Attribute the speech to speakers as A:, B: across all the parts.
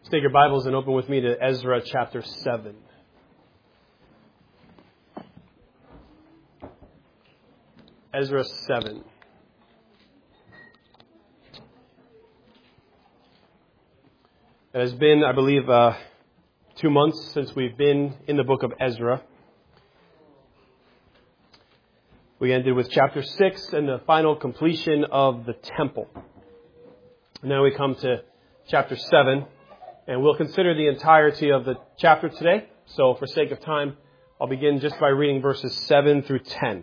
A: Take your Bibles and open with me to Ezra chapter 7. Ezra 7. It has been, I believe, 2 months since we've been in the book of Ezra. We ended with chapter 6 and the final completion of the temple. Now we come to chapter 7. And we'll consider the entirety of the chapter today. So for sake of time, I'll begin just by reading verses 7 through 10.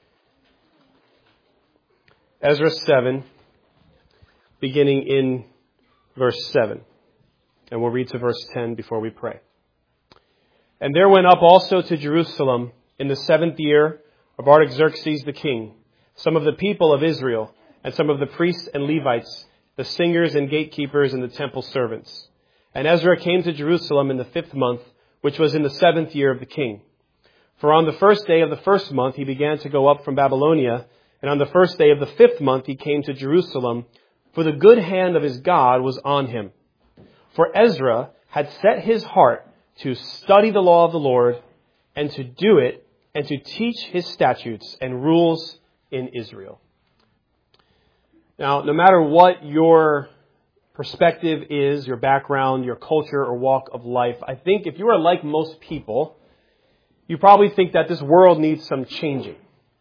A: Ezra 7, beginning in verse 7. And we'll read to verse 10 before we pray. And there went up also to Jerusalem in the 7th year of Artaxerxes the king, some of the people of Israel, and some of the priests and Levites, the singers and gatekeepers and the temple servants. And Ezra came to Jerusalem in the 5th month, which was in the 7th year of the king. For on the first day of the 1st month he began to go up from Babylonia, and on the first day of the 5th month he came to Jerusalem, for the good hand of his God was on him. For Ezra had set his heart to study the law of the Lord, and to do it, and to teach his statutes and rules in Israel. Now, no matter what your perspective is, your background, your culture, or walk of life, I think if you are like most people, you probably think that this world needs some changing.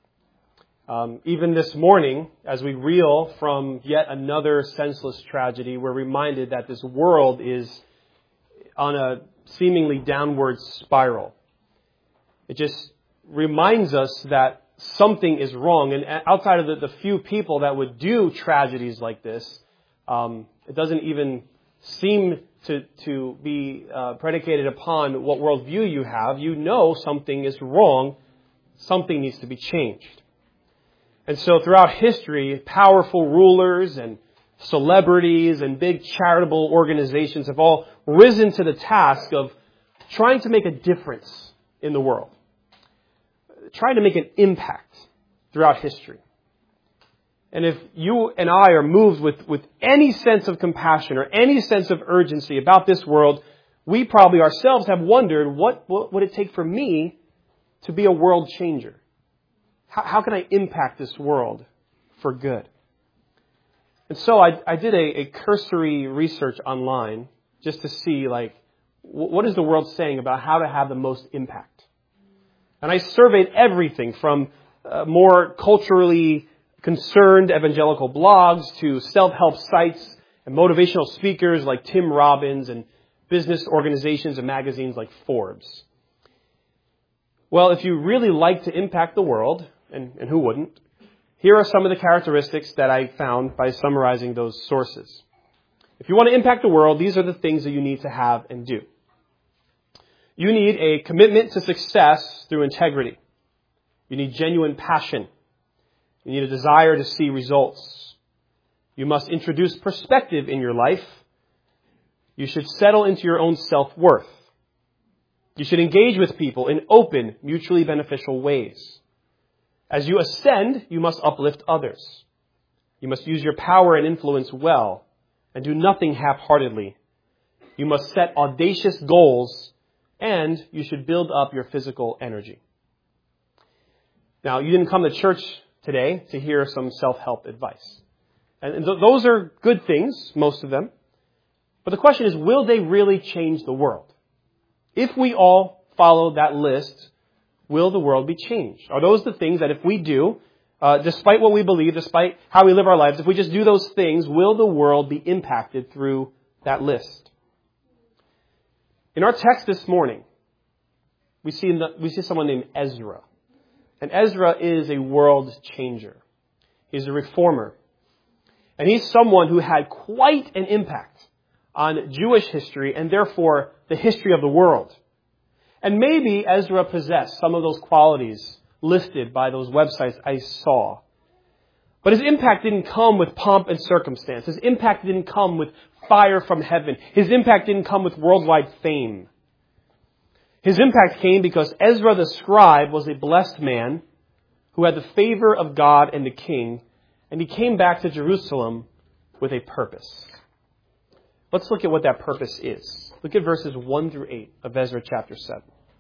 A: Even this morning, as we reel from yet another senseless tragedy, we're reminded that this world is on a seemingly downward spiral. It just reminds us that something is wrong. And outside of the few people that would do tragedies like this, it doesn't even seem to be predicated upon what worldview you have. You know something is wrong. Something needs to be changed. And so throughout history, powerful rulers and celebrities and big charitable organizations have all risen to the task of trying to make a difference in the world. Trying to make an impact throughout history. And if you and I are moved with any sense of compassion or any sense of urgency about this world, we probably ourselves have wondered, what would it take for me to be a world changer? How can I impact this world for good? And so I did a cursory research online just to see, what is the world saying about how to have the most impact? And I surveyed everything from more culturally concerned evangelical blogs to self-help sites and motivational speakers like Tim Robbins and business organizations and magazines like Forbes. Well, if you really like to impact the world, and who wouldn't, here are some of the characteristics that I found by summarizing those sources. If you want to impact the world, these are the things that you need to have and do. You need a commitment to success through integrity. You need genuine passion. You need a desire to see results. You must introduce perspective in your life. You should settle into your own self-worth. You should engage with people in open, mutually beneficial ways. As you ascend, you must uplift others. You must use your power and influence well and do nothing half-heartedly. You must set audacious goals, and you should build up your physical energy. Now, you didn't come to church today to hear some self-help advice. And those are good things, most of them. But the question is, will they really change the world? If we all follow that list, will the world be changed? Are those the things that if we do, despite what we believe, despite how we live our lives, if we just do those things, will the world be impacted through that list? In our text this morning, we see someone named Ezra. And Ezra is a world changer. He's a reformer. And he's someone who had quite an impact on Jewish history and therefore the history of the world. And maybe Ezra possessed some of those qualities listed by those websites I saw. But his impact didn't come with pomp and circumstance. His impact didn't come with fire from heaven. His impact didn't come with worldwide fame. His impact came because Ezra the scribe was a blessed man who had the favor of God and the king, and he came back to Jerusalem with a purpose. let's look at what that purpose is. Look at verses 1 through 8 of Ezra chapter 7.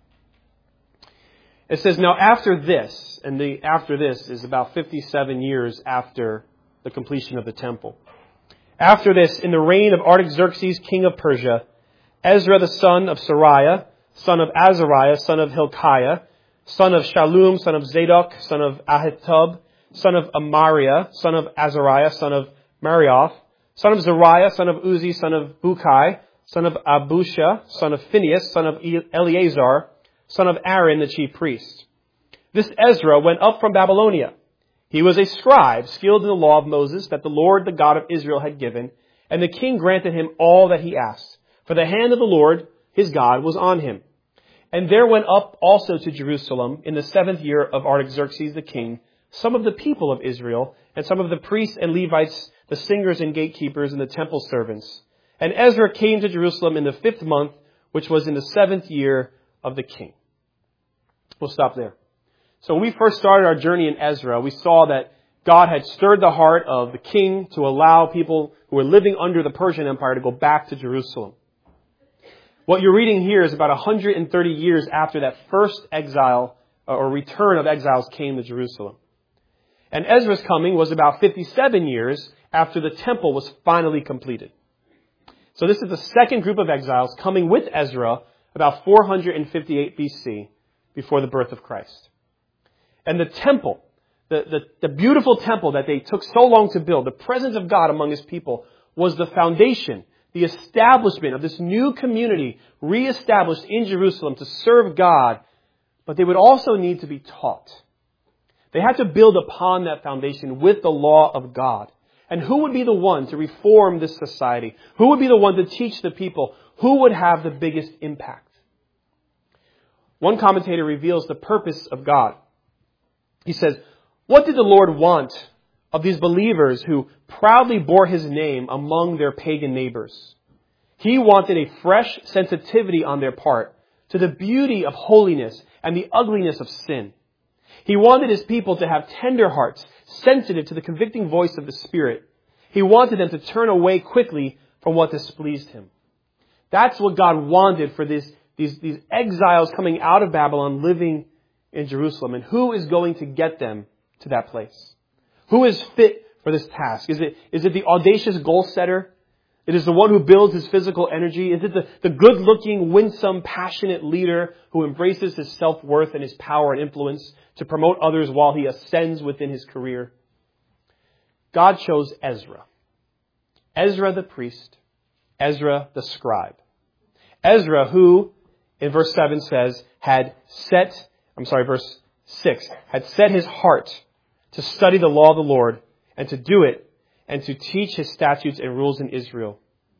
A: It says, now after this, and the after this is about 57 years after the completion of the temple. After this, in the reign of Artaxerxes, king of Persia, Ezra the son of Sariah, son of Azariah, son of Hilkiah, son of Shallum, son of Zadok, son of Ahitub, son of Amariah, son of Azariah, son of Marioth, son of Zariah, son of Uzi, son of Bukai, son of Abusha, son of Phinehas, son of Eleazar, son of Aaron, the chief priest. This Ezra went up from Babylonia. He was a scribe, skilled in the law of Moses, that the Lord, the God of Israel, had given, and the king granted him all that he asked. For the hand of the Lord, his God, was on him. And there went up also to Jerusalem, in the 7th year of Artaxerxes the king, some of the people of Israel, and some of the priests and Levites, the singers and gatekeepers, and the temple servants. And Ezra came to Jerusalem in the 5th month, which was in the 7th year of the king. We'll stop there. So when we first started our journey in Ezra, we saw that God had stirred the heart of the king to allow people who were living under the Persian Empire to go back to Jerusalem. What you're reading here is about 130 years after that first exile or return of exiles came to Jerusalem. And Ezra's coming was about 57 years after the temple was finally completed. So this is the second group of exiles coming with Ezra about 458 BC before the birth of Christ. And the temple, the beautiful temple that they took so long to build, the presence of God among his people, was the foundation, the establishment of this new community reestablished in Jerusalem to serve God. But they would also need to be taught. They had to build upon that foundation with the law of God. And who would be the one to reform this society? Who would be the one to teach the people? Who would have the biggest impact? One commentator reveals the purpose of God. He says, what did the Lord want of these believers who proudly bore his name among their pagan neighbors? He wanted a fresh sensitivity on their part to the beauty of holiness and the ugliness of sin. He wanted his people to have tender hearts, sensitive to the convicting voice of the Spirit. He wanted them to turn away quickly from what displeased him. That's what God wanted for these exiles coming out of Babylon living in Jerusalem. And who is going to get them to that place? Who is fit for this task? Is it the audacious goal setter? It is the one who builds his physical energy? Is it the good-looking, winsome, passionate leader who embraces his self-worth and his power and influence to promote others while he ascends within his career? God chose Ezra. Ezra the priest. Ezra the scribe. Ezra who, in verse 7 says, verse 6, had set his heart to study the law of the Lord and to do it and to teach his statutes and rules in Israel.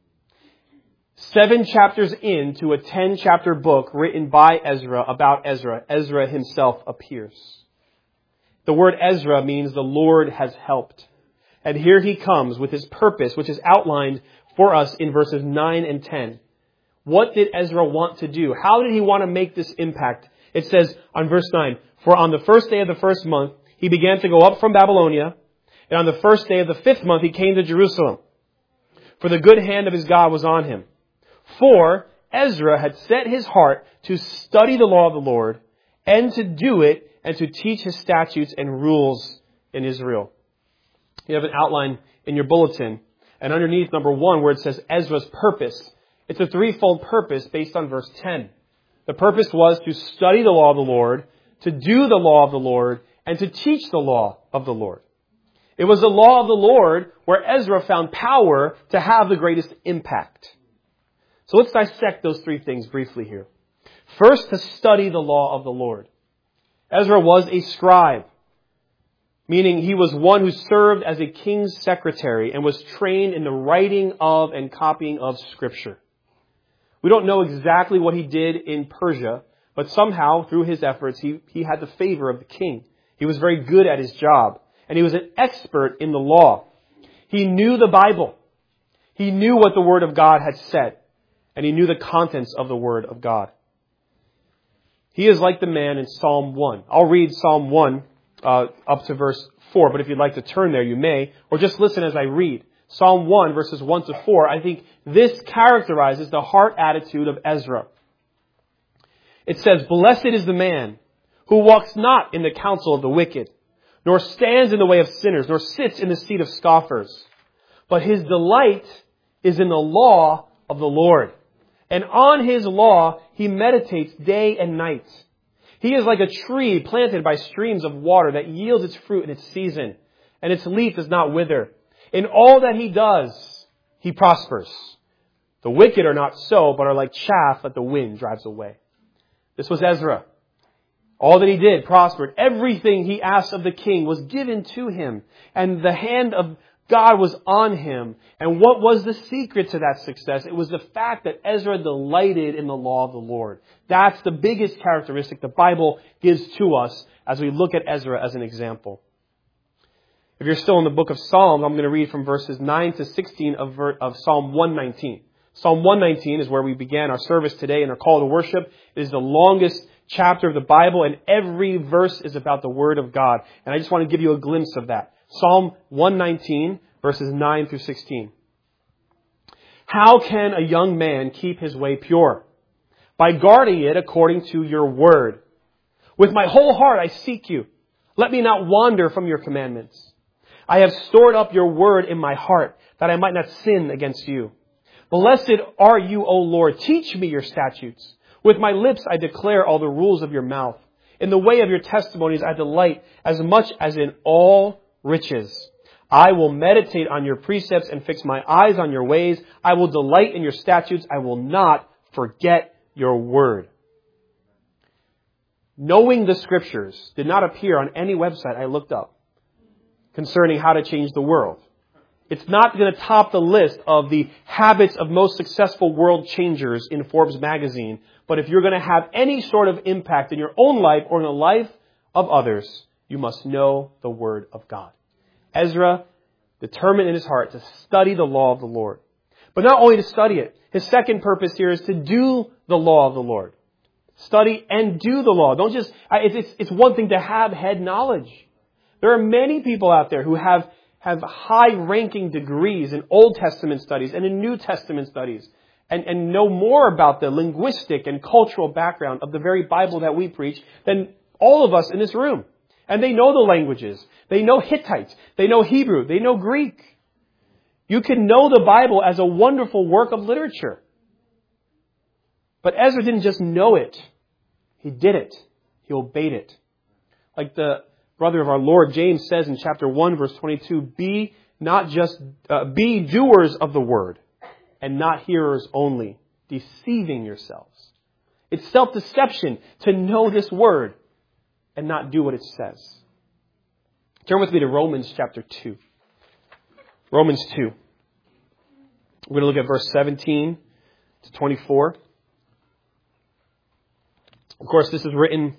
A: 7 chapters into a 10-chapter book written by Ezra about Ezra, Ezra himself appears. The word Ezra means the Lord has helped. And here he comes with his purpose, which is outlined for us in verses 9 and 10. What did Ezra want to do? How did he want to make this impact? It says on verse 9, for on the first day of the first month, he began to go up from Babylonia, and on the first day of the 5th month, he came to Jerusalem. For the good hand of his God was on him. For Ezra had set his heart to study the law of the Lord, and to do it, and to teach his statutes and rules in Israel. You have an outline in your bulletin, and underneath number 1, where it says Ezra's purpose, it's a threefold purpose based on verse 10. The purpose was to study the law of the Lord, to do the law of the Lord, and to teach the law of the Lord. It was the law of the Lord where Ezra found power to have the greatest impact. So let's dissect those three things briefly here. First, to study the law of the Lord. Ezra was a scribe, meaning he was one who served as a king's secretary and was trained in the writing of and copying of Scripture. We don't know exactly what he did in Persia, but somehow, through his efforts, he had the favor of the king. He was very good at his job, and he was an expert in the law. He knew the Bible. He knew what the Word of God had said, and he knew the contents of the Word of God. He is like the man in Psalm 1. I'll read Psalm 1 up to verse 4, but if you'd like to turn there, you may, or just listen as I read. Psalm 1, verses 1 to 4, I think this characterizes the heart attitude of Ezra. It says, "Blessed is the man who walks not in the counsel of the wicked, nor stands in the way of sinners, nor sits in the seat of scoffers. But his delight is in the law of the Lord. And on his law he meditates day and night. He is like a tree planted by streams of water that yields its fruit in its season, and its leaf does not wither. In all that he does, he prospers. The wicked are not so, but are like chaff that the wind drives away." This was Ezra. All that he did prospered. Everything he asked of the king was given to him. And the hand of God was on him. And what was the secret to that success? It was the fact that Ezra delighted in the law of the Lord. That's the biggest characteristic the Bible gives to us as we look at Ezra as an example. If you're still in the book of Psalms, I'm going to read from verses 9 to 16 of Psalm 119. Psalm 119 is where we began our service today and our call to worship. It is the longest chapter of the Bible, and every verse is about the Word of God. And I just want to give you a glimpse of that. Psalm 119, verses 9 through 16. "How can a young man keep his way pure? By guarding it according to your word. With my whole heart I seek you. Let me not wander from your commandments. I have stored up your word in my heart, that I might not sin against you. Blessed are you, O Lord. Teach me your statutes. With my lips I declare all the rules of your mouth. In the way of your testimonies I delight as much as in all riches. I will meditate on your precepts and fix my eyes on your ways. I will delight in your statutes. I will not forget your word." Knowing the Scriptures did not appear on any website I looked up concerning how to change the world. It's not going to top the list of the habits of most successful world changers in Forbes magazine. But if you're going to have any sort of impact in your own life or in the life of others, you must know the Word of God. Ezra determined in his heart to study the law of the Lord. But not only to study it, his second purpose here is to do the law of the Lord. Study and do the law. Don't just, it's one thing to have head knowledge. There are many people out there who have high-ranking degrees in Old Testament studies and in New Testament studies and know more about the linguistic and cultural background of the very Bible that we preach than all of us in this room. And they know the languages. They know Hittite. They know Hebrew. They know Greek. You can know the Bible as a wonderful work of literature. But Ezra didn't just know it. He did it. He obeyed it. Like the brother of our Lord, James, says in chapter 1, verse 22, be doers of the word and not hearers only, deceiving yourselves. It's self-deception to know this word and not do what it says. Turn with me to Romans chapter 2. Romans 2. We're going to look at verse 17 to 24. Of course, this is written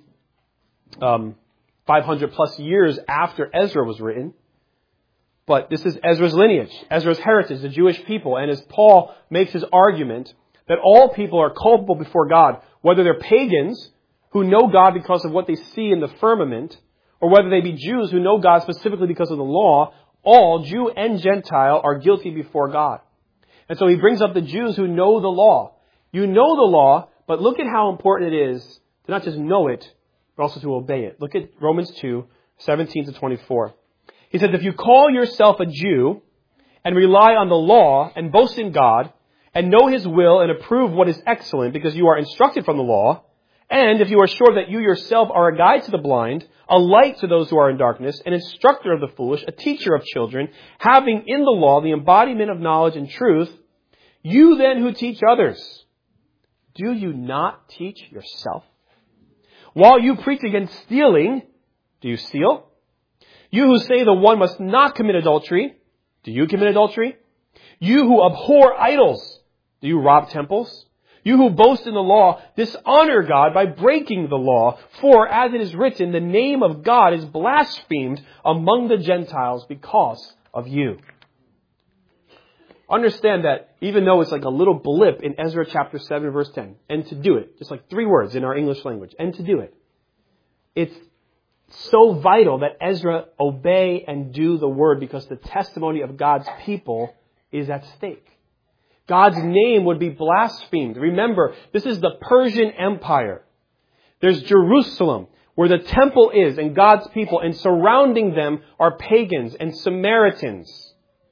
A: 500 plus years after Ezra was written. But this is Ezra's lineage, Ezra's heritage, the Jewish people. And as Paul makes his argument that all people are culpable before God, whether they're pagans who know God because of what they see in the firmament, or whether they be Jews who know God specifically because of the law, all, Jew and Gentile, are guilty before God. And so he brings up the Jews who know the law. You know the law, but look at how important it is to not just know it, but also to obey it. Look at Romans 2, 17 to 24. He says, if you call yourself a Jew and rely on the law and boast in God and know His will and approve what is excellent because you are instructed from the law, and if you are sure that you yourself are a guide to the blind, a light to those who are in darkness, an instructor of the foolish, a teacher of children, having in the law the embodiment of knowledge and truth, you then who teach others, do you not teach yourself? While you preach against stealing, do you steal? You who say the one must not commit adultery, do you commit adultery? You who abhor idols, do you rob temples? You who boast in the law, dishonor God by breaking the law. For, as it is written, the name of God is blasphemed among the Gentiles because of you. Understand that even though it's like a little blip in Ezra chapter 7, verse 10, and to do it, just like 3 words in our English language, and to do it, it's so vital that Ezra obey and do the word because the testimony of God's people is at stake. God's name would be blasphemed. Remember, this is the Persian Empire. There's Jerusalem, where the temple is and God's people, and surrounding them are pagans and Samaritans.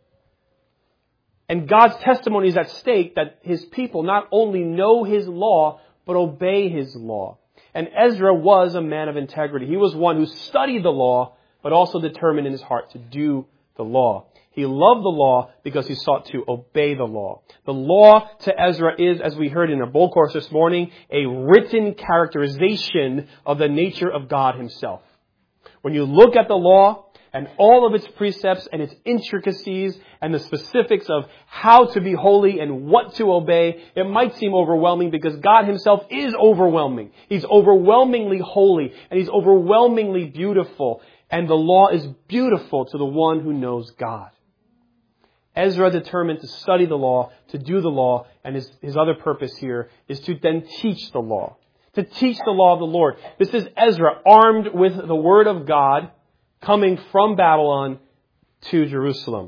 A: And God's testimony is at stake that His people not only know His law, but obey His law. And Ezra was a man of integrity. He was one who studied the law, but also determined in his heart to do the law. He loved the law because he sought to obey the law. The law to Ezra is, as we heard in our bowl course this morning, a written characterization of the nature of God Himself. When you look at the law and all of its precepts and its intricacies and the specifics of how to be holy and what to obey, it might seem overwhelming because God Himself is overwhelming. He's overwhelmingly holy and He's overwhelmingly beautiful. And the law is beautiful to the one who knows God. Ezra determined to study the law, to do the law, and his other purpose here is to then teach the law. To teach the law of the Lord. This is Ezra armed with the Word of God coming from Babylon to Jerusalem.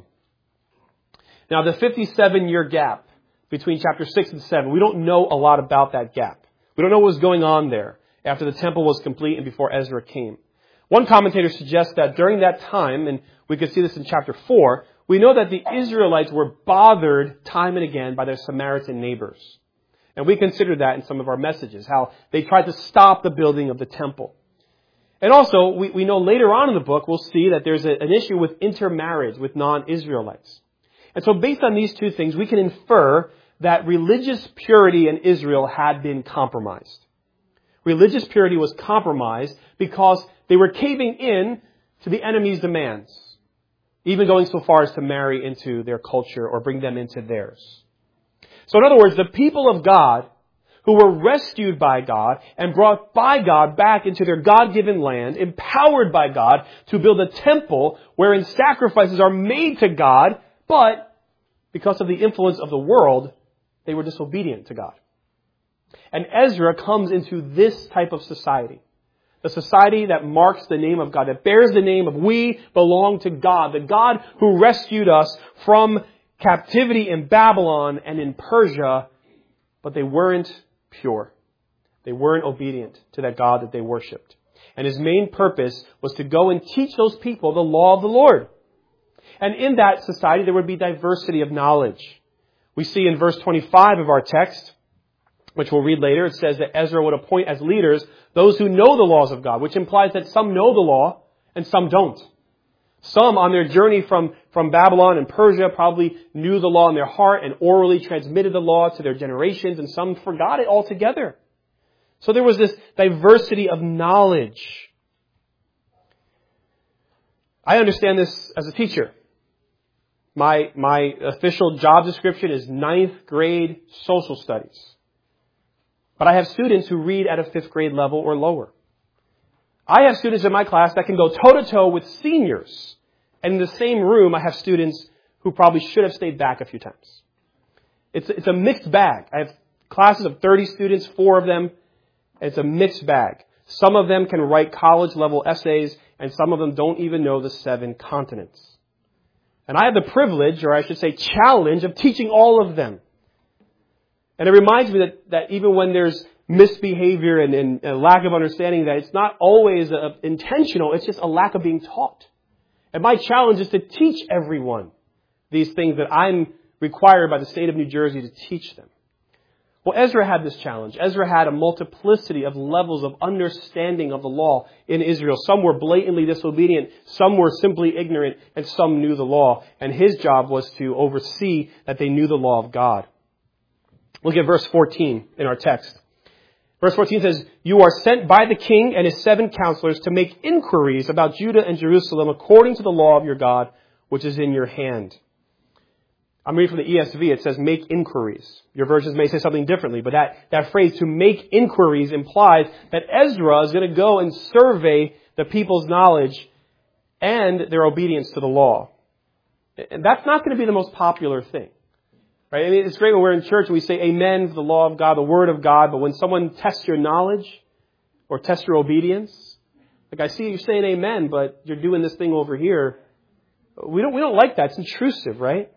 A: Now the 57-year gap between chapter 6 and 7, we don't know a lot about that gap. We don't know what was going on there after the temple was complete and before Ezra came. One commentator suggests that during that time, and we can see this in chapter 4, we know that the Israelites were bothered time and again by their Samaritan neighbors. And we considered that in some of our messages, how they tried to stop the building of the temple. And also, we know later on in the book, we'll see that there's an issue with intermarriage with non-Israelites. And so based on these two things, we can infer that religious purity in Israel had been compromised. Religious purity was compromised because they were caving in to the enemy's demands, even going so far as to marry into their culture or bring them into theirs. So in other words, the people of God who were rescued by God and brought by God back into their God-given land, empowered by God to build a temple wherein sacrifices are made to God, but because of the influence of the world, they were disobedient to God. And Ezra comes into this type of society. The society that marks the name of God, that bears the name of we belong to God, the God who rescued us from captivity in Babylon and in Persia, but they weren't pure. They weren't obedient to that God that they worshipped. And his main purpose was to go and teach those people the law of the Lord. And in that society, there would be diversity of knowledge. We see in verse 25 of our text, which we'll read later, it says that Ezra would appoint as leaders those who know the laws of God, which implies that some know the law and some don't. Some on their journey from Babylon and Persia probably knew the law in their heart and orally transmitted the law to their generations, and some forgot it altogether. So there was this diversity of knowledge. I understand this as a teacher. My official job description is 9th grade social studies. But I have students who read at a 5th grade level or lower. I have students in my class that can go toe-to-toe with seniors. And in the same room, I have students who probably should have stayed back a few times. It's a mixed bag. I have classes of 30 students, 4 of them. It's a mixed bag. Some of them can write college-level essays, and some of them don't even know the 7 continents. And I have the privilege, or I should say challenge, of teaching all of them. And it reminds me that even when there's misbehavior and a lack of understanding, that it's not always intentional, it's just a lack of being taught. And my challenge is to teach everyone these things that I'm required by the state of New Jersey to teach them. Well, Ezra had this challenge. Ezra had a multiplicity of levels of understanding of the law in Israel. Some were blatantly disobedient, some were simply ignorant, and some knew the law. And his job was to oversee that they knew the law of God. Look at verse 14 in our text. Verse 14 says, "You are sent by the king and his 7 counselors to make inquiries about Judah and Jerusalem according to the law of your God, which is in your hand." I'm reading from the ESV. It says, make inquiries. Your versions may say something differently, but that phrase, to make inquiries, implies that Ezra is going to go and survey the people's knowledge and their obedience to the law. And that's not going to be the most popular thing. Right? I mean, it's great when we're in church and we say amen for the law of God, the word of God, but when someone tests your knowledge or tests your obedience, like I see you saying amen, but you're doing this thing over here, we don't like that. It's intrusive, right?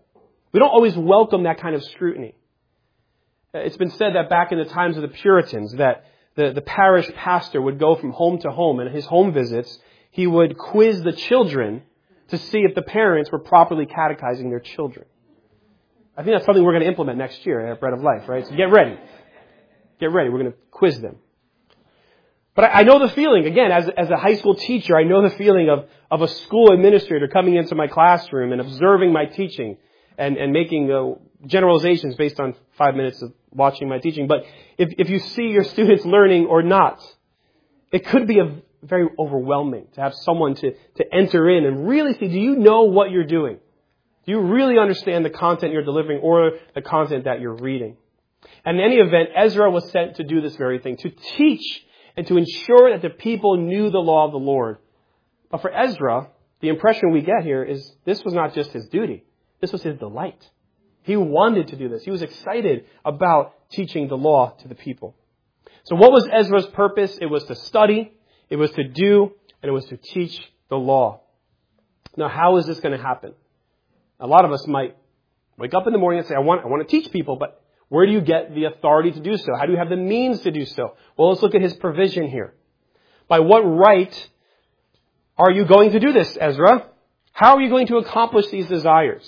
A: We don't always welcome that kind of scrutiny. It's been said that back in the times of the Puritans, that the parish pastor would go from home to home, and his home visits, he would quiz the children to see if the parents were properly catechizing their children. I think that's something we're going to implement next year at Bread of Life, right? So get ready. Get ready. We're going to quiz them. But I know the feeling, again, as a high school teacher, I know the feeling of a school administrator coming into my classroom and observing my teaching and making generalizations based on 5 minutes of watching my teaching. But if you see your students learning or not, it could be very overwhelming to have someone to enter in and really see, do you know what you're doing? Do you really understand the content you're delivering or the content that you're reading? And in any event, Ezra was sent to do this very thing, to teach and to ensure that the people knew the law of the Lord. But for Ezra, the impression we get here is this was not just his duty. This was his delight. He wanted to do this. He was excited about teaching the law to the people. So what was Ezra's purpose? It was to study, it was to do, and it was to teach the law. Now, how is this going to happen? A lot of us might wake up in the morning and say, I want to teach people, but where do you get the authority to do so? How do you have the means to do so? Well, let's look at his provision here. By what right are you going to do this, Ezra? How are you going to accomplish these desires?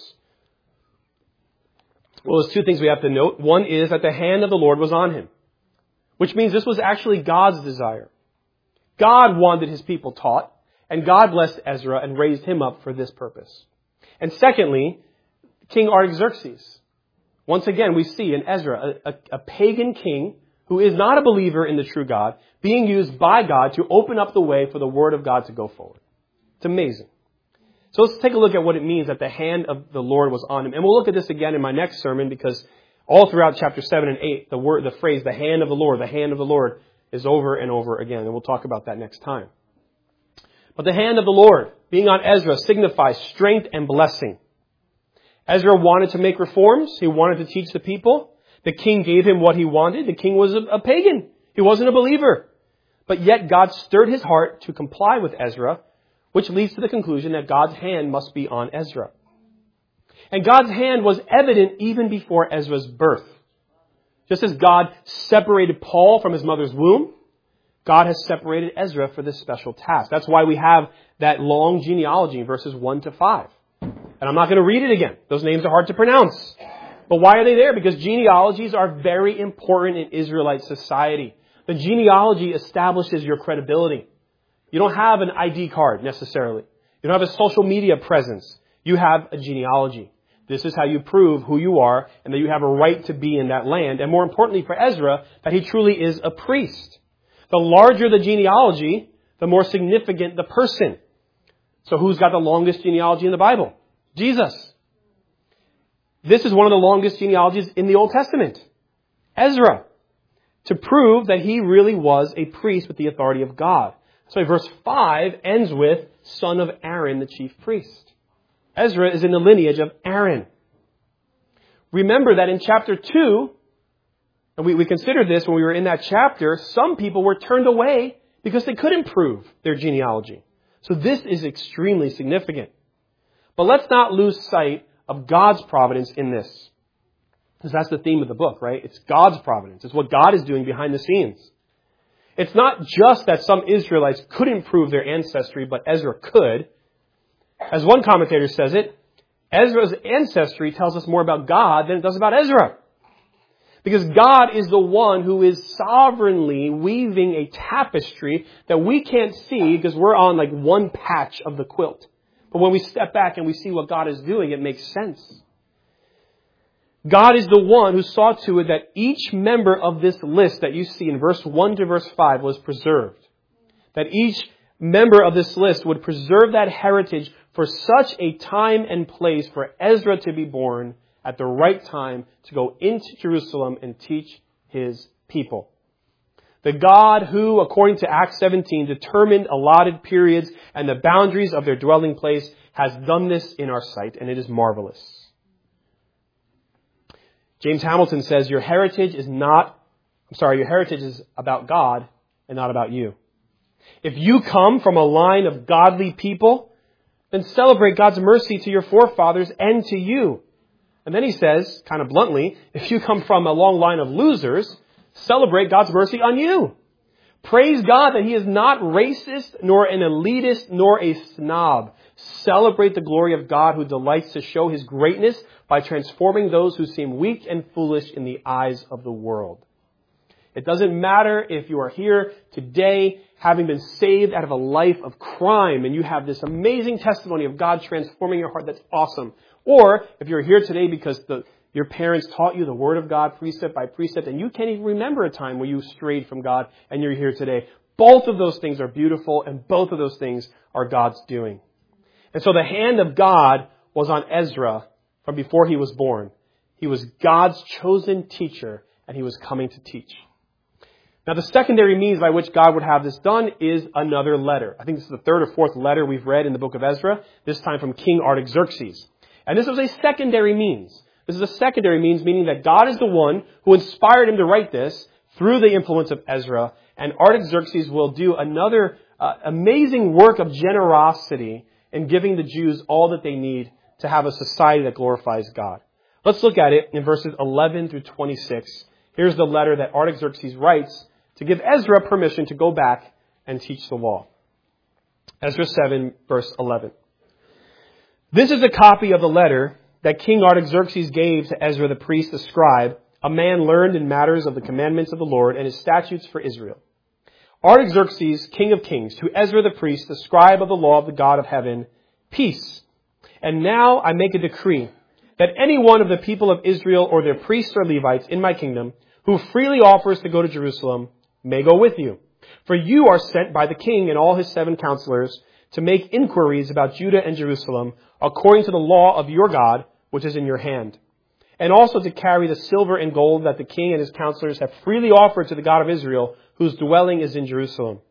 A: Well, there's two things we have to note. One is that the hand of the Lord was on him, which means this was actually God's desire. God wanted his people taught, and God blessed Ezra and raised him up for this purpose. And secondly, King Artaxerxes. Once again, we see in Ezra a pagan king who is not a believer in the true God being used by God to open up the way for the word of God to go forward. It's amazing. So let's take a look at what it means that the hand of the Lord was on him. And we'll look at this again in my next sermon because all throughout chapter 7 and 8, the phrase, the hand of the Lord is over and over again. And we'll talk about that next time. But the hand of the Lord being on Ezra signifies strength and blessing. Ezra wanted to make reforms. He wanted to teach the people. The king gave him what he wanted. The king was a pagan. He wasn't a believer. But yet God stirred his heart to comply with Ezra, which leads to the conclusion that God's hand must be on Ezra. And God's hand was evident even before Ezra's birth. Just as God separated Paul from his mother's womb, God has separated Ezra for this special task. That's why we have that long genealogy in verses 1 to 5. And I'm not going to read it again. Those names are hard to pronounce. But why are they there? Because genealogies are very important in Israelite society. The genealogy establishes your credibility. You don't have an ID card necessarily. You don't have a social media presence. You have a genealogy. This is how you prove who you are and that you have a right to be in that land. And more importantly for Ezra, that he truly is a priest. The larger the genealogy, the more significant the person. So who's got the longest genealogy in the Bible? Jesus. This is one of the longest genealogies in the Old Testament. Ezra. To prove that he really was a priest with the authority of God. So verse 5 ends with son of Aaron, the chief priest. Ezra is in the lineage of Aaron. Remember that in chapter 2, and we considered this when we were in that chapter, some people were turned away because they couldn't prove their genealogy. So this is extremely significant. But let's not lose sight of God's providence in this. Because that's the theme of the book, right? It's God's providence. It's what God is doing behind the scenes. It's not just that some Israelites couldn't prove their ancestry, but Ezra could. As one commentator says it, Ezra's ancestry tells us more about God than it does about Ezra. Because God is the one who is sovereignly weaving a tapestry that we can't see because we're on like one patch of the quilt. But when we step back and we see what God is doing, it makes sense. God is the one who saw to it that each member of this list that you see in verse 1 to verse 5 was preserved. That each member of this list would preserve that heritage for such a time and place for Ezra to be born at the right time to go into Jerusalem and teach his people. The God who, according to Acts 17, determined allotted periods and the boundaries of their dwelling place has done this in our sight, and it is marvelous. James Hamilton says, your heritage is about God and not about you. If you come from a line of godly people, then celebrate God's mercy to your forefathers and to you. And then he says, kind of bluntly, if you come from a long line of losers, celebrate God's mercy on you. Praise God that He is not racist, nor an elitist, nor a snob. Celebrate the glory of God who delights to show His greatness by transforming those who seem weak and foolish in the eyes of the world. It doesn't matter if you are here today having been saved out of a life of crime and you have this amazing testimony of God transforming your heart. That's awesome. Or if you're here today because your parents taught you the Word of God precept by precept and you can't even remember a time where you strayed from God and you're here today. Both of those things are beautiful and both of those things are God's doing. And so the hand of God was on Ezra from before he was born. He was God's chosen teacher and he was coming to teach. Now, the secondary means by which God would have this done is another letter. I think this is the third or fourth letter we've read in the book of Ezra, this time from King Artaxerxes. And this was a secondary means. This is a secondary means, meaning that God is the one who inspired him to write this through the influence of Ezra. And Artaxerxes will do another amazing work of generosity in giving the Jews all that they need to have a society that glorifies God. Let's look at it in verses 11 through 26. Here's the letter that Artaxerxes writes to give Ezra permission to go back and teach the law. Ezra 7, verse 11. This is a copy of the letter that King Artaxerxes gave to Ezra the priest, the scribe, a man learned in matters of the commandments of the Lord and his statutes for Israel. Artaxerxes, king of kings, to Ezra the priest, the scribe of the law of the God of heaven, peace. And now I make a decree that any one of the people of Israel or their priests or Levites in my kingdom who freely offers to go to Jerusalem may go with you. For you are sent by the king and all his 7 counselors to make inquiries about Judah and Jerusalem according to the law of your God, which is in your hand. And also to carry the silver and gold that the king and his counselors have freely offered to the God of Israel, whose dwelling is in Jerusalem.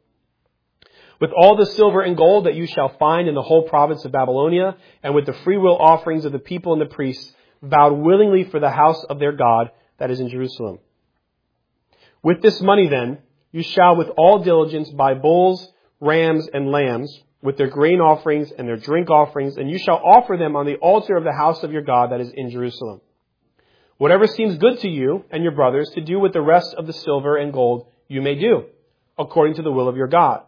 A: With all the silver and gold that you shall find in the whole province of Babylonia, and with the freewill offerings of the people and the priests, vowed willingly for the house of their God that is in Jerusalem. With this money then, you shall with all diligence buy bulls, rams, and lambs, with their grain offerings and their drink offerings, and you shall offer them on the altar of the house of your God that is in Jerusalem. Whatever seems good to you and your brothers to do with the rest of the silver and gold, you may do, according to the will of your God.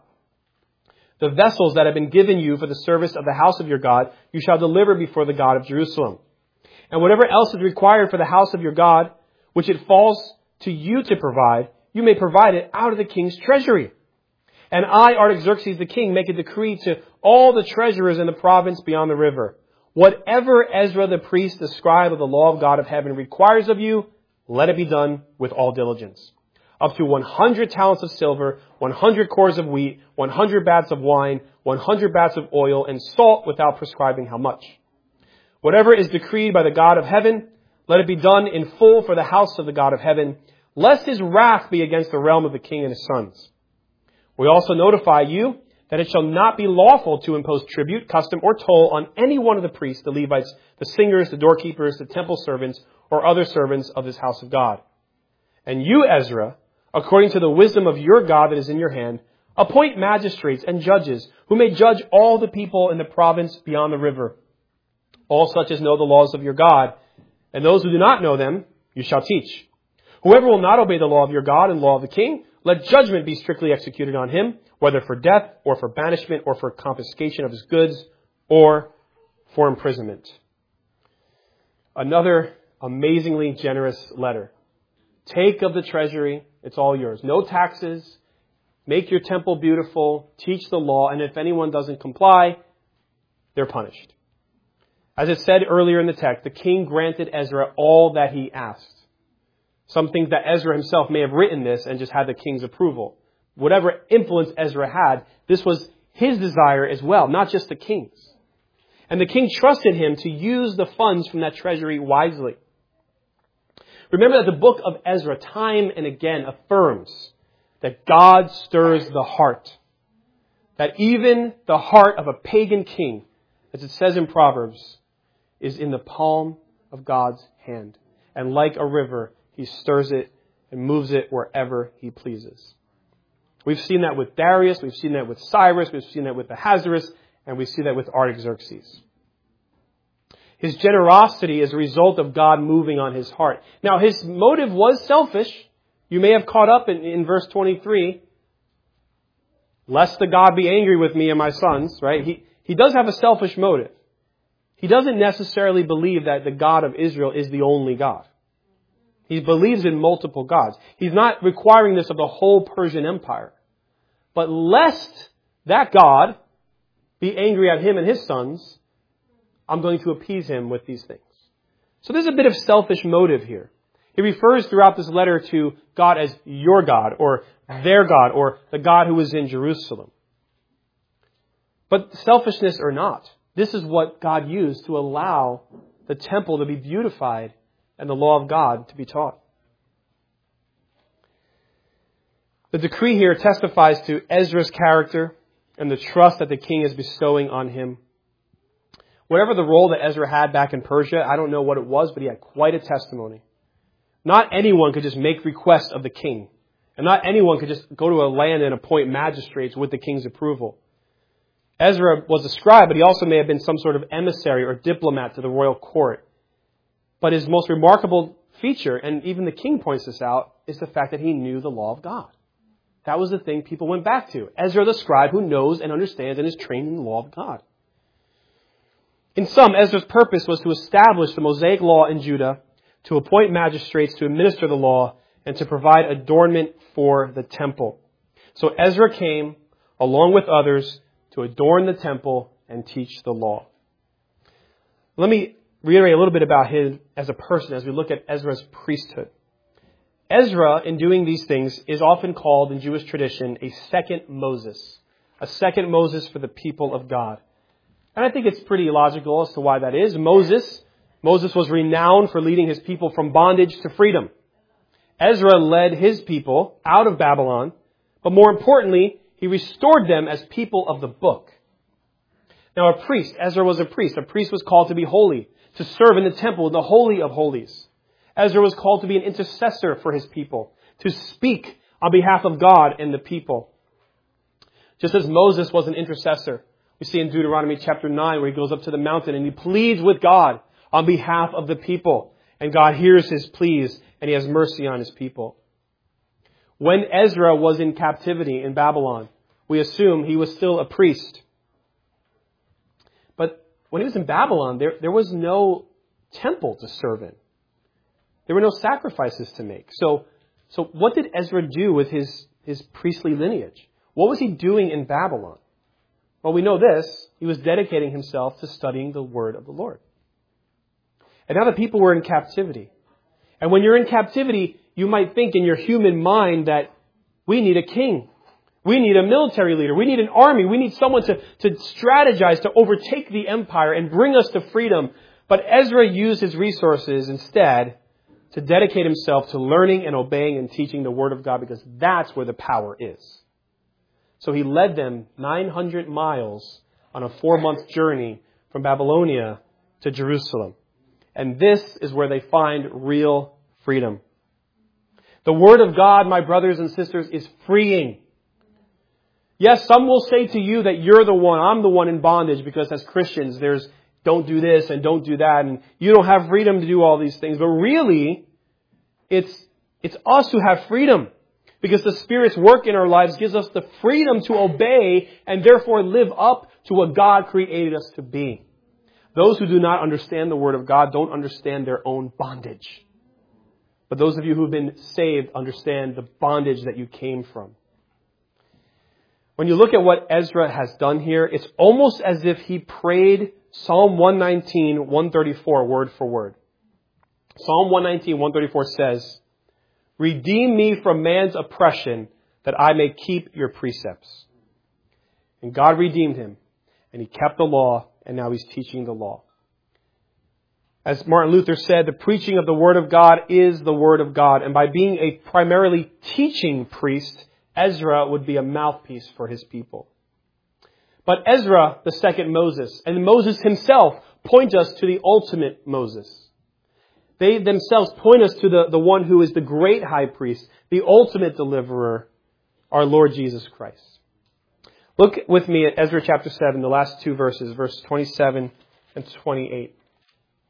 A: The vessels that have been given you for the service of the house of your God, you shall deliver before the God of Jerusalem. And whatever else is required for the house of your God, which it falls to you to provide, you may provide it out of the king's treasury. And I, Artaxerxes the king, make a decree to all the treasurers in the province beyond the river. Whatever Ezra the priest, the scribe of the law of God of heaven, requires of you, let it be done with all diligence. Up to 100 talents of silver, 100 cores of wheat, 100 baths of wine, 100 baths of oil, and salt without prescribing how much. Whatever is decreed by the God of heaven, let it be done in full for the house of the God of heaven, lest his wrath be against the realm of the king and his sons. We also notify you that it shall not be lawful to impose tribute, custom, or toll on any one of the priests, the Levites, the singers, the doorkeepers, the temple servants, or other servants of this house of God. And you, Ezra, according to the wisdom of your God that is in your hand, appoint magistrates and judges who may judge all the people in the province beyond the river, all such as know the laws of your God, and those who do not know them you shall teach. Whoever will not obey the law of your God and law of the king, let judgment be strictly executed on him, whether for death or for banishment or for confiscation of his goods or for imprisonment. Another amazingly generous letter. Take of the treasury, it's all yours. No taxes. Make your temple beautiful. Teach the law. And if anyone doesn't comply, they're punished. As it said earlier in the text, the king granted Ezra all that he asked. Some think that Ezra himself may have written this and just had the king's approval. Whatever influence Ezra had, this was his desire as well, not just the king's. And the king trusted him to use the funds from that treasury wisely. Remember that the book of Ezra time and again affirms that God stirs the heart. That even the heart of a pagan king, as it says in Proverbs, is in the palm of God's hand. And like a river, he stirs it and moves it wherever he pleases. We've seen that with Darius, we've seen that with Cyrus, we've seen that with Ahasuerus, and we see that with Artaxerxes. His generosity is a result of God moving on his heart. Now, his motive was selfish. You may have caught up in verse 23. Lest the God be angry with me and my sons, right? He does have a selfish motive. He doesn't necessarily believe that the God of Israel is the only God. He believes in multiple gods. He's not requiring this of the whole Persian Empire. But lest that God be angry at him and his sons, I'm going to appease him with these things. So there's a bit of selfish motive here. He refers throughout this letter to God as your God, or their God, or the God who is in Jerusalem. But selfishness or not, this is what God used to allow the temple to be beautified and the law of God to be taught. The decree here testifies to Ezra's character and the trust that the king is bestowing on him. Whatever the role that Ezra had back in Persia, I don't know what it was, but he had quite a testimony. Not anyone could just make requests of the king. And not anyone could just go to a land and appoint magistrates with the king's approval. Ezra was a scribe, but he also may have been some sort of emissary or diplomat to the royal court. But his most remarkable feature, and even the king points this out, is the fact that he knew the law of God. That was the thing people went back to. Ezra the scribe who knows and understands and is trained in the law of God. In sum, Ezra's purpose was to establish the Mosaic law in Judah, to appoint magistrates to administer the law, and to provide adornment for the temple. So Ezra came, along with others, to adorn the temple and teach the law. Let me reiterate a little bit about him as a person as we look at Ezra's priesthood. Ezra, in doing these things, is often called in Jewish tradition a second Moses. A second Moses for the people of God. And I think it's pretty logical as to why that is. Moses was renowned for leading his people from bondage to freedom. Ezra led his people out of Babylon, but more importantly, he restored them as people of the book. Now a priest, Ezra was a priest. A priest was called to be holy, to serve in the temple, in the Holy of Holies. Ezra was called to be an intercessor for his people, to speak on behalf of God and the people. Just as Moses was an intercessor, we see in Deuteronomy chapter 9 where he goes up to the mountain and he pleads with God on behalf of the people. And God hears his pleas and he has mercy on his people. When Ezra was in captivity in Babylon, we assume he was still a priest. But when he was in Babylon, there was no temple to serve in. There were no sacrifices to make. So what did Ezra do with his priestly lineage? What was he doing in Babylon? Well, we know this. He was dedicating himself to studying the word of the Lord. And now the people were in captivity. And when you're in captivity, you might think in your human mind that we need a king. We need a military leader. We need an army. We need someone to strategize, to overtake the empire and bring us to freedom. But Ezra used his resources instead to dedicate himself to learning and obeying and teaching the word of God, because that's where the power is. So he led them 900 miles on a 4-month journey from Babylonia to Jerusalem. And this is where they find real freedom. The word of God, my brothers and sisters, is freeing. Yes, some will say to you that you're the one, I'm the one in bondage, because as Christians there's don't do this and don't do that, and you don't have freedom to do all these things. But really, it's us who have freedom. Because the Spirit's work in our lives gives us the freedom to obey and therefore live up to what God created us to be. Those who do not understand the Word of God don't understand their own bondage. But those of you who have been saved understand the bondage that you came from. When you look at what Ezra has done here, it's almost as if he prayed Psalm 119, 134 word for word. Psalm 119, 134 says, "Redeem me from man's oppression, that I may keep your precepts." And God redeemed him, and he kept the law, and now he's teaching the law. As Martin Luther said, the preaching of the Word of God is the Word of God. And by being a primarily teaching priest, Ezra would be a mouthpiece for his people. But Ezra, the second Moses, and Moses himself point us to the ultimate Moses. They themselves point us to the one who is the great high priest, the ultimate deliverer, our Lord Jesus Christ. Look with me at Ezra chapter 7, the last two verses, verses 27 and 28.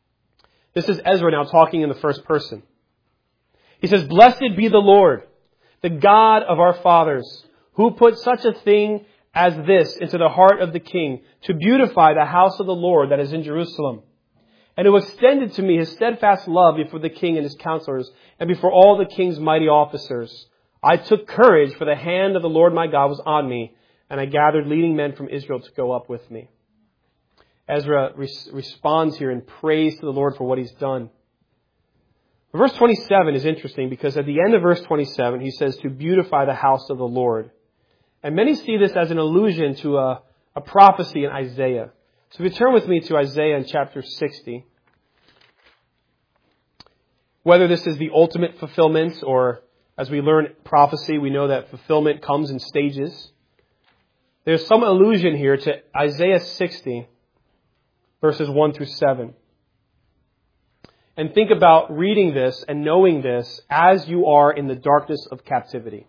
A: This is Ezra now talking in the first person. He says, "Blessed be the Lord, the God of our fathers, who put such a thing as this into the heart of the king, to beautify the house of the Lord that is in Jerusalem, and who extended to me his steadfast love before the king and his counselors, and before all the king's mighty officers. I took courage, for the hand of the Lord my God was on me, and I gathered leading men from Israel to go up with me." Ezra responds here in praise to the Lord for what he's done. Verse 27 is interesting because at the end of verse 27, he says to beautify the house of the Lord. And many see this as an allusion to a prophecy in Isaiah. So if you turn with me to Isaiah in chapter 60, whether this is the ultimate fulfillment or as we learn prophecy, we know that fulfillment comes in stages. There's some allusion here to Isaiah 60, verses 1 through 7. And think about reading this and knowing this as you are in the darkness of captivity.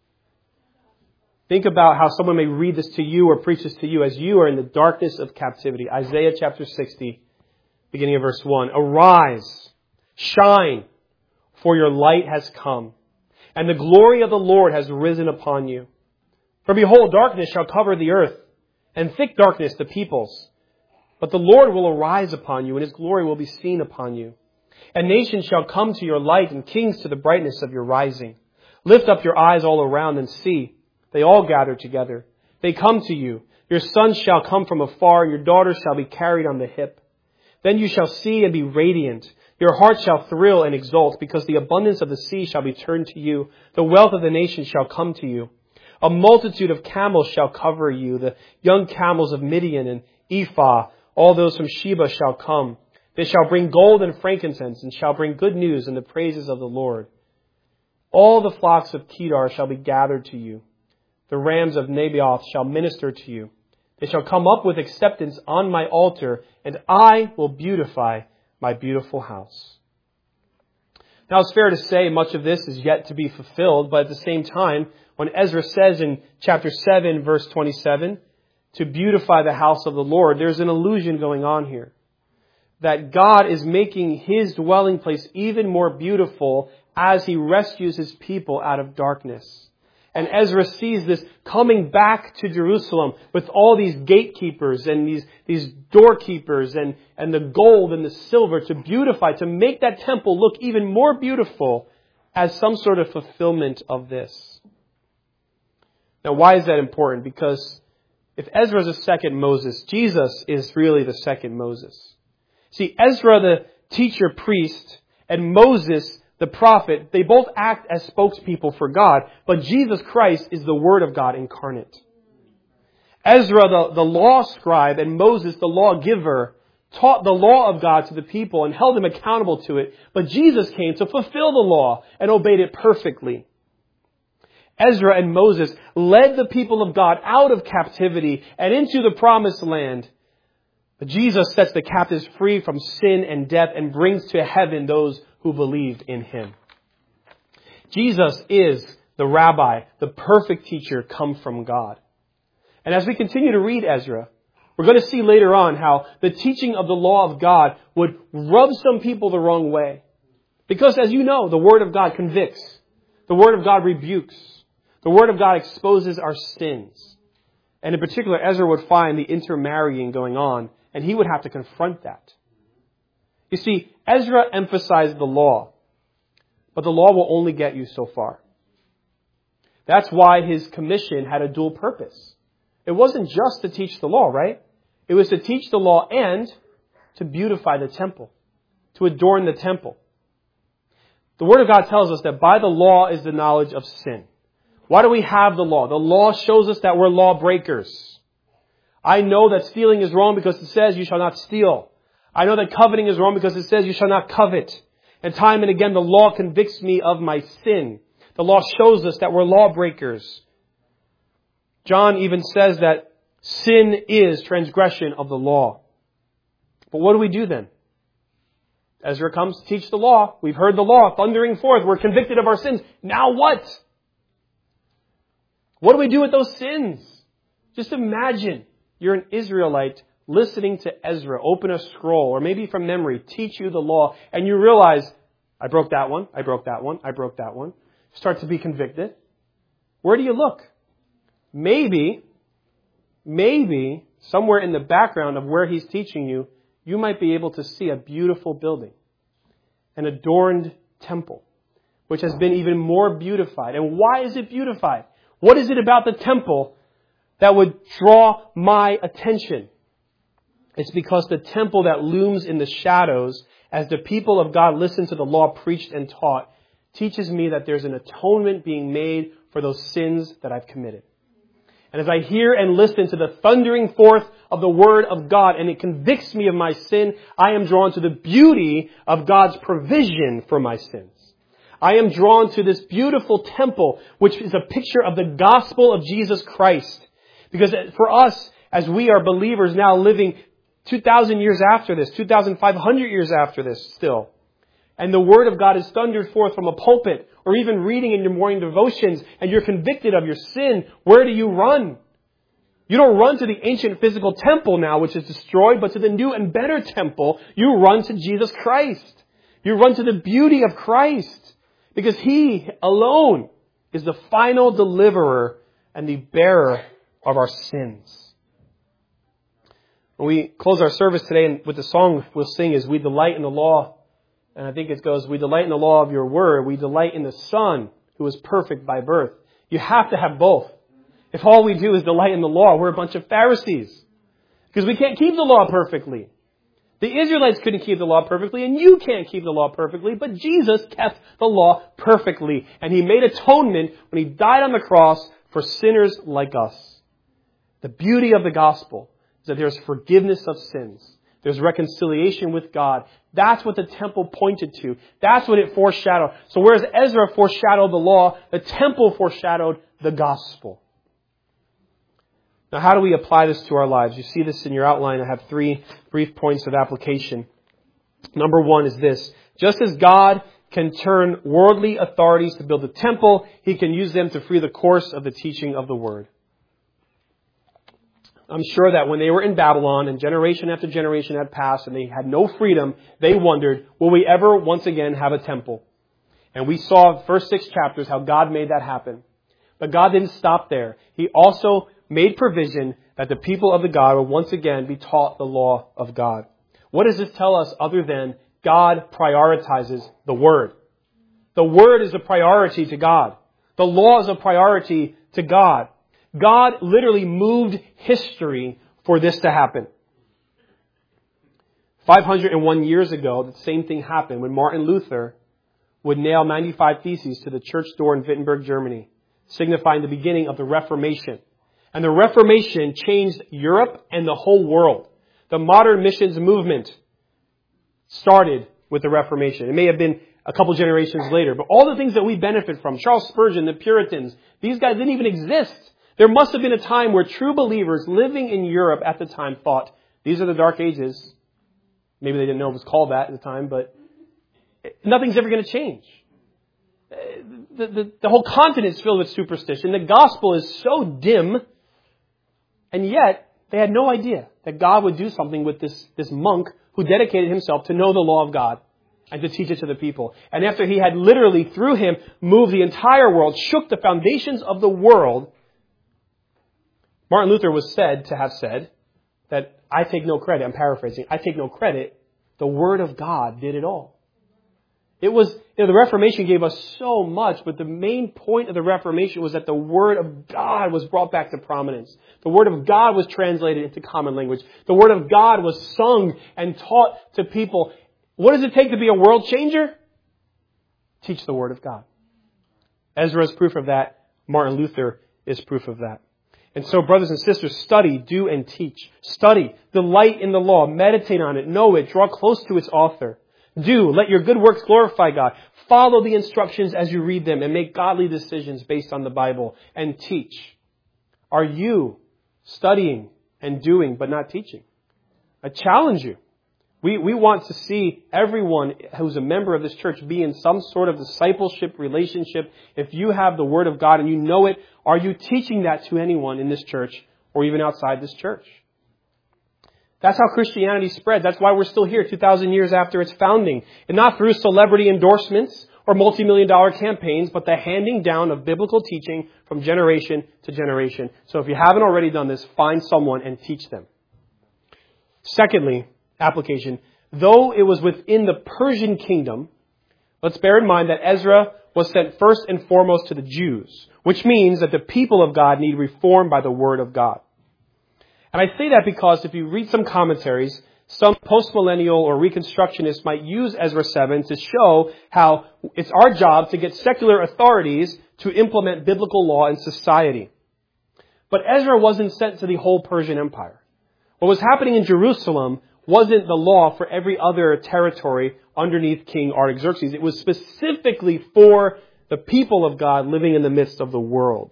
A: Think about how someone may read this to you or preach this to you as you are in the darkness of captivity. Isaiah chapter 60, beginning of verse 1. "Arise, shine, for your light has come, and the glory of the Lord has risen upon you. For behold, darkness shall cover the earth, and thick darkness the peoples. But the Lord will arise upon you, and his glory will be seen upon you. And nations shall come to your light, and kings to the brightness of your rising. Lift up your eyes all around and see. They all gather together. They come to you. Your sons shall come from afar, and your daughters shall be carried on the hip. Then you shall see and be radiant. Your heart shall thrill and exult, because the abundance of the sea shall be turned to you. The wealth of the nations shall come to you. A multitude of camels shall cover you. The young camels of Midian and Ephah, all those from Sheba shall come. They shall bring gold and frankincense, and shall bring good news and the praises of the Lord. All the flocks of Kedar shall be gathered to you. The rams of Naboth shall minister to you. They shall come up with acceptance on my altar, and I will beautify my beautiful house." Now it's fair to say much of this is yet to be fulfilled, but at the same time, when Ezra says in chapter 7, verse 27, to beautify the house of the Lord, there's an allusion going on here. That God is making his dwelling place even more beautiful as he rescues his people out of darkness. And Ezra sees this coming back to Jerusalem with all these gatekeepers and these doorkeepers and the gold and the silver to beautify, to make that temple look even more beautiful as some sort of fulfillment of this. Now, why is that important? Because if Ezra is the second Moses, Jesus is really the second Moses. See, Ezra, the teacher priest, and Moses, the prophet, they both act as spokespeople for God, but Jesus Christ is the Word of God incarnate. Ezra, the law scribe, and Moses, the lawgiver, taught the law of God to the people and held them accountable to it, but Jesus came to fulfill the law and obeyed it perfectly. Ezra and Moses led the people of God out of captivity and into the promised land. But Jesus sets the captives free from sin and death and brings to heaven those who believed in him. Jesus is the rabbi, the perfect teacher come from God. And as we continue to read Ezra, we're going to see later on how the teaching of the law of God would rub some people the wrong way. Because as you know, the Word of God convicts. The Word of God rebukes. The Word of God exposes our sins. And in particular, Ezra would find the intermarrying going on, and he would have to confront that. You see, Ezra emphasized the law, but the law will only get you so far. That's why his commission had a dual purpose. It wasn't just to teach the law, right? It was to teach the law and to beautify the temple, to adorn the temple. The Word of God tells us that by the law is the knowledge of sin. Why do we have the law? The law shows us that we're lawbreakers. I know that stealing is wrong because it says you shall not steal. I know that coveting is wrong because it says you shall not covet. And time and again, the law convicts me of my sin. The law shows us that we're lawbreakers. John even says that sin is transgression of the law. But what do we do then? Ezra comes to teach the law. We've heard the law thundering forth. We're convicted of our sins. Now what? What do we do with those sins? Just imagine you're an Israelite listening to Ezra open a scroll, or maybe from memory, teach you the law, and you realize, I broke that one, I broke that one, I broke that one, start to be convicted, where do you look? Maybe, somewhere in the background of where he's teaching you, you might be able to see a beautiful building, an adorned temple, which has been even more beautified. And why is it beautified? What is it about the temple that would draw my attention? It's because the temple that looms in the shadows as the people of God listen to the law preached and taught teaches me that there's an atonement being made for those sins that I've committed. And as I hear and listen to the thundering forth of the Word of God and it convicts me of my sin, I am drawn to the beauty of God's provision for my sins. I am drawn to this beautiful temple, which is a picture of the gospel of Jesus Christ. Because for us, as we are believers now living 2,000 years after this, 2,500 years after this still, and the Word of God is thundered forth from a pulpit, or even reading in your morning devotions, and you're convicted of your sin, where do you run? You don't run to the ancient physical temple now, which is destroyed, but to the new and better temple. You run to Jesus Christ. You run to the beauty of Christ, because He alone is the final deliverer and the bearer of our sins. When we close our service today with the song we'll sing is We Delight in the Law. And I think it goes, we delight in the law of your word. We delight in the Son who is perfect by birth. You have to have both. If all we do is delight in the law, we're a bunch of Pharisees. Because we can't keep the law perfectly. The Israelites couldn't keep the law perfectly, and you can't keep the law perfectly, but Jesus kept the law perfectly. And He made atonement when He died on the cross for sinners like us. The beauty of the gospel is that there's forgiveness of sins. There's reconciliation with God. That's what the temple pointed to. That's what it foreshadowed. So whereas Ezra foreshadowed the law, the temple foreshadowed the gospel. Now, how do we apply this to our lives? You see this in your outline. I have 3 brief points of application. Number 1 is this. Just as God can turn worldly authorities to build a temple, He can use them to free the course of the teaching of the Word. I'm sure that when they were in Babylon and generation after generation had passed and they had no freedom, they wondered, will we ever once again have a temple? And we saw the first 6 chapters how God made that happen. But God didn't stop there. He also made provision that the people of the God would once again be taught the law of God. What does this tell us other than God prioritizes the Word? The Word is a priority to God. The law is a priority to God. God literally moved history for this to happen. 501 years ago, the same thing happened when Martin Luther would nail 95 Theses to the church door in Wittenberg, Germany, signifying the beginning of the Reformation. And the Reformation changed Europe and the whole world. The modern missions movement started with the Reformation. It may have been a couple generations later, but all the things that we benefit from, Charles Spurgeon, the Puritans, these guys didn't even exist. There must have been a time where true believers living in Europe at the time thought, these are the dark ages. Maybe they didn't know it was called that at the time, but nothing's ever going to change. The whole continent is filled with superstition. The gospel is so dim, and yet they had no idea that God would do something with this monk who dedicated himself to know the law of God and to teach it to the people. And after he had literally, through him, moved the entire world, shook the foundations of the world, Martin Luther was said to have said that I take no credit. I'm paraphrasing. I take no credit. The Word of God did it all. It was, the Reformation gave us so much, but the main point of the Reformation was that the Word of God was brought back to prominence. The Word of God was translated into common language. The Word of God was sung and taught to people. What does it take to be a world changer? Teach the Word of God. Ezra is proof of that. Martin Luther is proof of that. And so, brothers and sisters, study, do, and teach. Study, delight in the law, meditate on it, know it, draw close to its author. Do, let your good works glorify God. Follow the instructions as you read them and make godly decisions based on the Bible. And teach. Are you studying and doing but not teaching? I challenge you. We want to see everyone who's a member of this church be in some sort of discipleship relationship. If you have the Word of God and you know it, are you teaching that to anyone in this church or even outside this church? That's how Christianity spread. That's why we're still here 2,000 years after its founding. And not through celebrity endorsements or multi-million-dollar campaigns, but the handing down of biblical teaching from generation to generation. So if you haven't already done this, find someone and teach them. Secondly, application. Though it was within the Persian kingdom, let's bear in mind that Ezra was sent first and foremost to the Jews, which means that the people of God need reform by the Word of God. And I say that because if you read some commentaries, some postmillennial or reconstructionists might use Ezra 7 to show how it's our job to get secular authorities to implement biblical law in society. But Ezra wasn't sent to the whole Persian Empire. What was happening in Jerusalem wasn't the law for every other territory underneath King Artaxerxes. It was specifically for the people of God living in the midst of the world.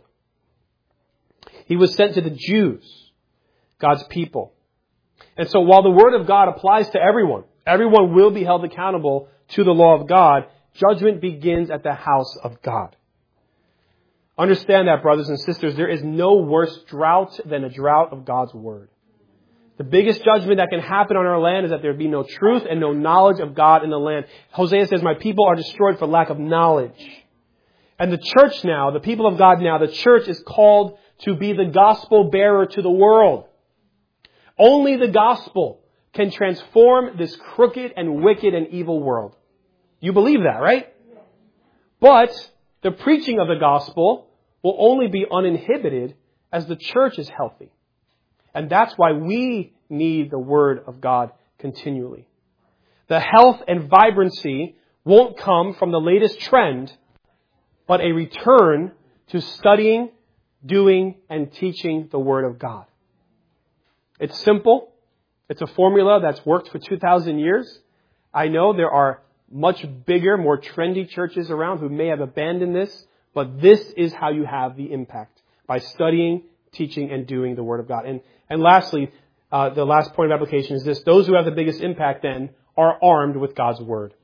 A: He was sent to the Jews, God's people. And so while the Word of God applies to everyone will be held accountable to the law of God, judgment begins at the house of God. Understand that, brothers and sisters, there is no worse drought than a drought of God's Word. The biggest judgment that can happen on our land is that there be no truth and no knowledge of God in the land. Hosea says, my people are destroyed for lack of knowledge. And the church now, the people of God now, the church is called to be the gospel bearer to the world. Only the gospel can transform this crooked and wicked and evil world. You believe that, right? But the preaching of the gospel will only be uninhibited as the church is healthy. And that's why we need the Word of God continually. The health and vibrancy won't come from the latest trend, but a return to studying, doing, and teaching the Word of God. It's simple. It's a formula that's worked for 2,000 years. I know there are much bigger, more trendy churches around who may have abandoned this, but this is how you have the impact, by studying, teaching, and doing the Word of God. And lastly, the last point of application is this. Those who have the biggest impact then are armed with God's Word.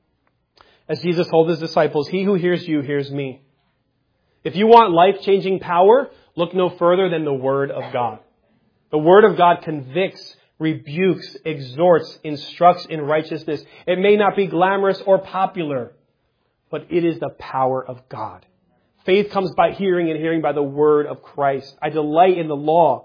A: As Jesus told His disciples, he who hears you hears me. If you want life-changing power, look no further than the Word of God. The Word of God convicts, rebukes, exhorts, instructs in righteousness. It may not be glamorous or popular, but it is the power of God. Faith comes by hearing, and hearing by the Word of Christ. I delight in the law.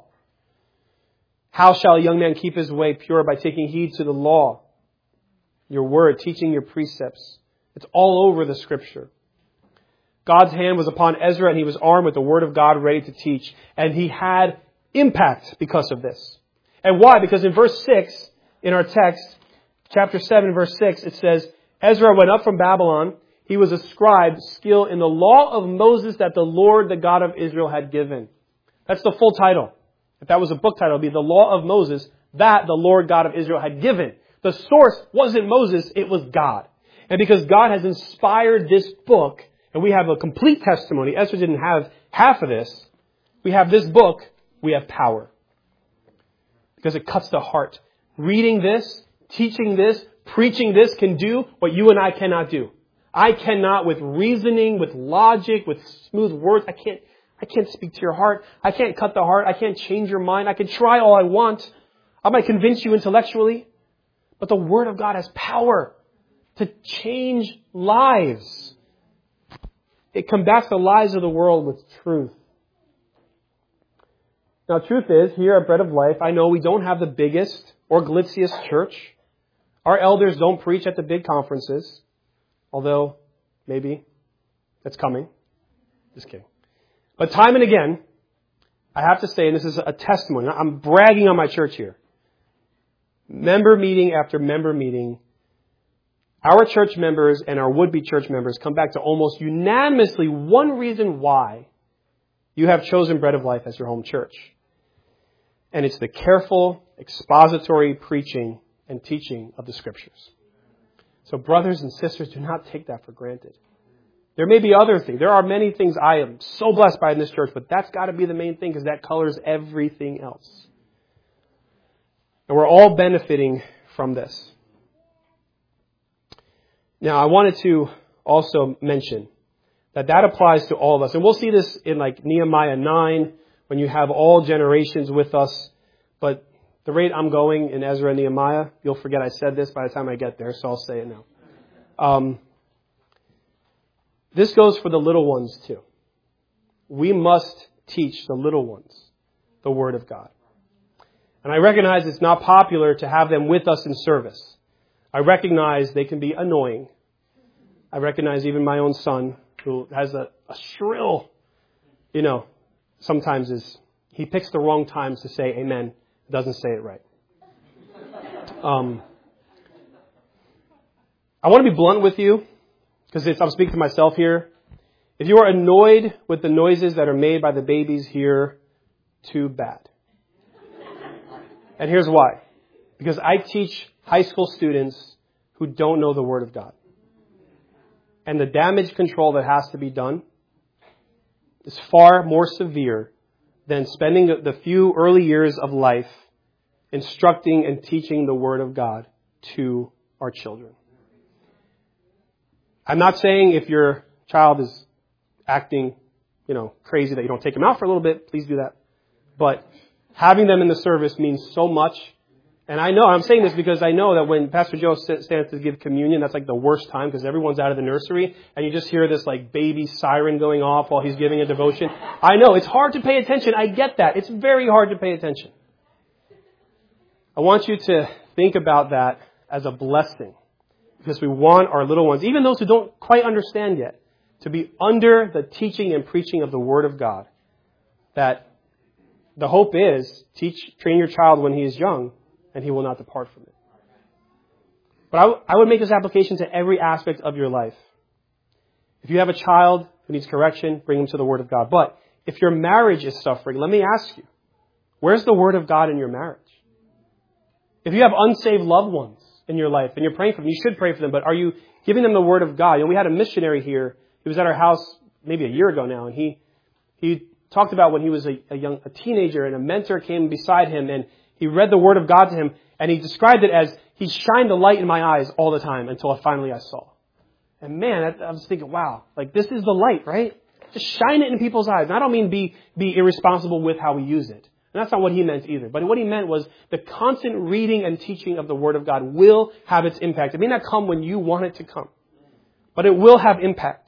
A: How shall a young man keep his way pure? By taking heed to the law, your Word, teaching your precepts. It's all over the Scripture. God's hand was upon Ezra, and he was armed with the Word of God ready to teach. And he had impact because of this. And why? Because in verse 6, in our text, chapter 7, verse 6, it says, Ezra went up from Babylon. He was a scribe, skilled in the law of Moses that the Lord, the God of Israel, had given. That's the full title. If that was a book title, it would be the law of Moses that the Lord God of Israel had given. The source wasn't Moses, it was God. And because God has inspired this book, and we have a complete testimony, Ezra didn't have half of this, we have this book, we have power. Because it cuts the heart. Reading this, teaching this, preaching this can do what you and I cannot do. I cannot, with reasoning, with logic, with smooth words, I can't speak to your heart. I can't cut the heart. I can't change your mind. I can try all I want. I might convince you intellectually. But the Word of God has power to change lives. It combats the lies of the world with truth. Now, truth is, here at Bread of Life, I know we don't have the biggest or glitziest church. Our elders don't preach at the big conferences. Although, maybe that's coming. Just kidding. But time and again, I have to say, and this is a testimony, I'm bragging on my church here. Member meeting after member meeting, our church members and our would-be church members come back to almost unanimously one reason why you have chosen Bread of Life as your home church. And it's the careful, expository preaching and teaching of the Scriptures. So brothers and sisters, do not take that for granted. There may be other things. There are many things I am so blessed by in this church, but that's got to be the main thing because that colors everything else. And we're all benefiting from this. Now, I wanted to also mention that applies to all of us. And we'll see this in like Nehemiah 9 when you have all generations with us. But the rate I'm going in Ezra and Nehemiah, you'll forget I said this by the time I get there, so I'll say it now. This goes for the little ones too. We must teach the little ones the Word of God. And I recognize it's not popular to have them with us in service. I recognize they can be annoying. I recognize even my own son, who has a shrill, sometimes he picks the wrong times to say amen, doesn't say it right. I want to be blunt with you, because I'm speaking to myself here. If you are annoyed with the noises that are made by the babies here, too bad. And here's why. Because I teach high school students who don't know the Word of God. And the damage control that has to be done is far more severe than spending the few early years of life instructing and teaching the Word of God to our children. I'm not saying if your child is acting, crazy that you don't take them out for a little bit. Please do that. But having them in the service means so much. And I'm saying this because I know that when Pastor Joe stands to give communion, that's like the worst time because everyone's out of the nursery and you just hear this like baby siren going off while he's giving a devotion. I know it's hard to pay attention. I get that. It's very hard to pay attention. I want you to think about that as a blessing because we want our little ones, even those who don't quite understand yet, to be under the teaching and preaching of the Word of God. That the hope is train your child when he is young, and he will not depart from it. But I would make this application to every aspect of your life. If you have a child who needs correction, bring him to the Word of God. But if your marriage is suffering, let me ask you, where's the Word of God in your marriage? If you have unsaved loved ones in your life and you're praying for them, you should pray for them, but are you giving them the Word of God? We had a missionary here. He was at our house maybe a year ago now, and he talked about when he was a teenager and a mentor came beside him and he read the Word of God to him, and he described it as he shined the light in my eyes all the time until finally I saw. And man, I was thinking, wow, like this is the light, right? Just shine it in people's eyes. And I don't mean be irresponsible with how we use it. And that's not what he meant either. But what he meant was the constant reading and teaching of the Word of God will have its impact. It may not come when you want it to come, but it will have impact.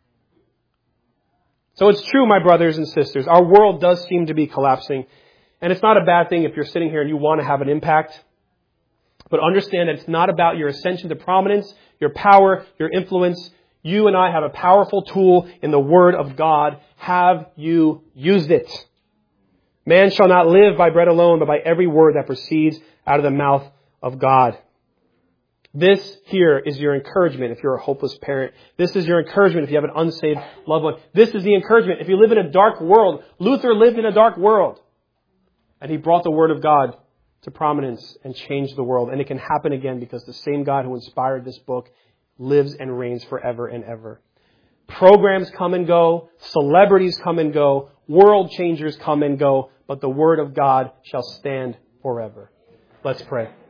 A: So it's true, my brothers and sisters, our world does seem to be collapsing. And it's not a bad thing if you're sitting here and you want to have an impact. But understand that it's not about your ascension to prominence, your power, your influence. You and I have a powerful tool in the Word of God. Have you used it? Man shall not live by bread alone, but by every word that proceeds out of the mouth of God. This here is your encouragement if you're a hopeless parent. This is your encouragement if you have an unsaved loved one. This is the encouragement if you live in a dark world. Luther lived in a dark world. And he brought the Word of God to prominence and changed the world. And it can happen again because the same God who inspired this book lives and reigns forever and ever. Programs come and go. Celebrities come and go. World changers come and go. But the Word of God shall stand forever. Let's pray.